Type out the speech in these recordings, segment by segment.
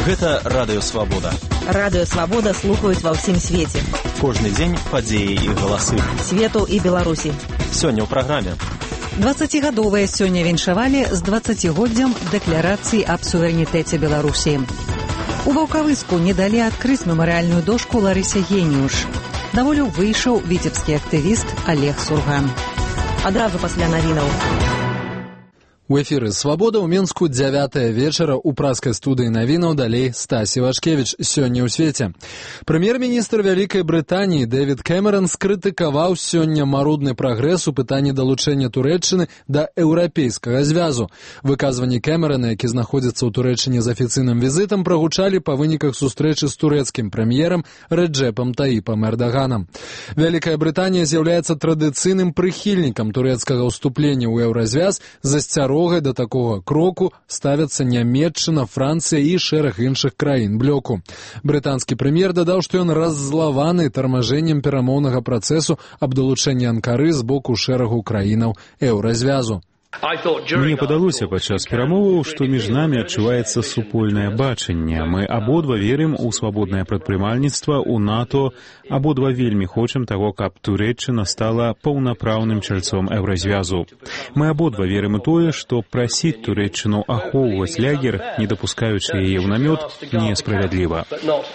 Гэта Радыё Свабода. Радыё Свабода слухаюць ва ўсім свеце. Кожны дзень падзеі і галасы. Свету і Беларусі. Сёння ў праграме. 20-гадовыя сёння віншавалі з 20-годдзям дэкларацыі аб суверэнітэце Беларусі. У Ваўкавыску не далі адкрыць мемарыяльную дошку Ларысе Геніуш. На волю выйшаў віцебскі актывіст Олег Сурган. Адразу пасля навінаў. У эфіры «Свабода» ў Менску 9 вечара ў праскай студыі навінаў далей Стасі Вашкевіч. Сёння ў свеце. Прэм'ер-міністр Вялікай Брытаніі Дэвід Кэмерон скрытыкаваў сёння марудны прагрэс у пытанні далучэння Турэччыны да еўрапейскага звязу. Выказванні Кэмерона, які знаходзіцца ў Турэччыне з афіцыйным візітам, прагучалі па выніках сустрэчы з турэцкім прэм'ерам Рэджэпам Таіпам Эрдаганам. Вялікая Брытанія з'яўляецца традыцыйным прыхільнікам турэцкага ўступлення ў еўразвяз. Засцярогай да такога кроку ставяцца Нямецчына, Францыя і шэраг іншых краін блоку. Брытанскі прэм'ер дадаў, што ён раззлаваны тармажэннем перамоўнага працэсу аб далучэнні Анкары з боку шэрагу краінаў еўразвязу. Мне падалося падчас перамоваў, што між намі адчуваецца супольнае бачанне. Мы абодва верым у свабоднае прадпрымальніцтва, у НАТО, абодва вельмі хочам таго, каб Турэччына стала паўнапраўным чальцом еўразвязу. Мы абодва верым у тое, што прасіць Турэччыну ахоўваць лягер, не дапускаючы яе ў намёт, несправядліва.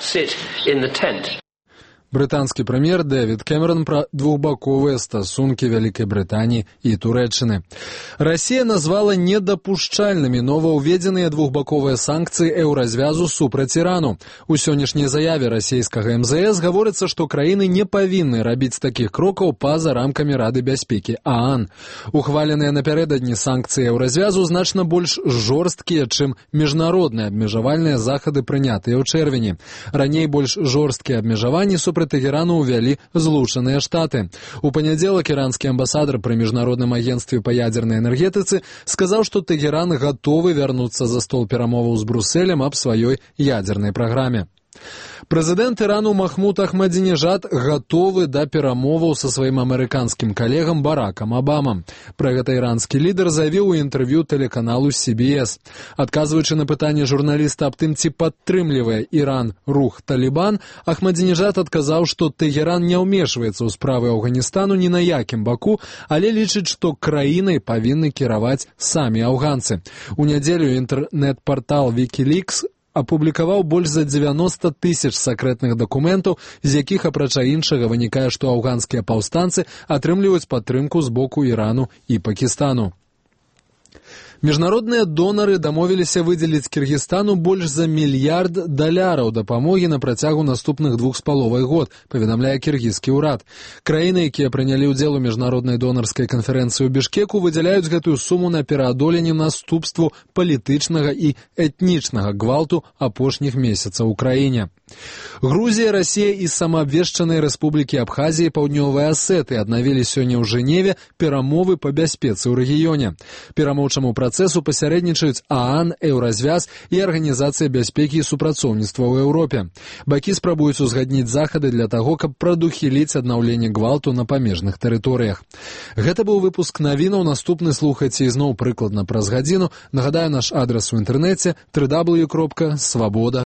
Брытанскі прэм'ер Дэвід Кэмерон пра двухбаковыя стасункі Вялікай Брытаніі і Турэччыны. Расія назвала недапушчальнымі новаўведзеныя двухбаковыя санкцыі еўразвязу супраць Ірану. У сённяшняй заяве расійскага МЗС гаворыцца, што краіны не павінны рабіць такіх крокаў па-за рамкамі Рады бяспекі ААН. Ухваленыя напярэдадні санкцыі еўразвязу значна больш жорсткія, чым міжнародныя абмежавальныя захады, прынятыя ў чэрвені. Раней больш жорсткія абмежаванні супраць Тэгерану ўвялі Злучаныя Штаты. У панядзелак іранскі амбасадар пры міжнародным агенцтве па ядзернай энергетыцы сказаў, што Тэгеран гатовы вярнуцца за стол перамоваў з Брусэлем аб сваёй ядзернай праграме. Прэзідэнт Ірану Махмуд Ахмадзінежад гатовы да перамоваў са сваім амерыканскім калегам Баракам Абамам. Пра гэта іранскі лідар заявіў у інтэрв'ю тэлеканалу CBS. Адказваючы на пытанне журналіста аб тым, ці падтрымлівае Іран рух Талібан, Ахмадзінежад адказаў, што Тэгеран не ўмешваецца ў справы Афганістану ні на якім баку, але лічыць, што краінай павінны кіраваць самі афганцы. У нядзелю інтэрнэт-партал Wikileaks апублікаваў больш за 90 000 сакрэтных дакументаў, з якіх, апрача іншага, вынікае, што афганскія паўстанцы атрымліваюць падтрымку з боку Ірану і Пакістану. Міжнародныя донары дамовіліся выдзеліць Кіргізстану больш за $1 мільярд дапамогі на працягу наступных 2,5 год, паведамляе кіргізскі ўрад. Краіны, якія прынялі ўдзел у міжнароднай донарскай канферэнцыі ў Бішкеку, выдзяляюць гэтую суму на пераадоленне наступству палітычнага і этнічнага гвалту апошніх месяцаў у краіне. Грузія, Расія і самаабвешчаныя рэспублікі Абхазія і Паўднёвая Асетыя аднавілі сёння ў Жэневе перамовы па бяспецы ў рэгіёне. Перамоўчаму працэсу пасярэднічаюць ААН, Еўразвяз і Арганізацыя бяспекі і супрацоўніцтва ў Еўропе. Бакі спрабуюць узгадніць захады для таго, каб прадухіліць аднаўленне гвалту на памежных тэрыторыях. Гэта быў выпуск навінаў. Наступны слухайце ізноў прыкладна праз гадзіну. Нагадаю, наш адрас у інтэрнэце www.swaboda.org.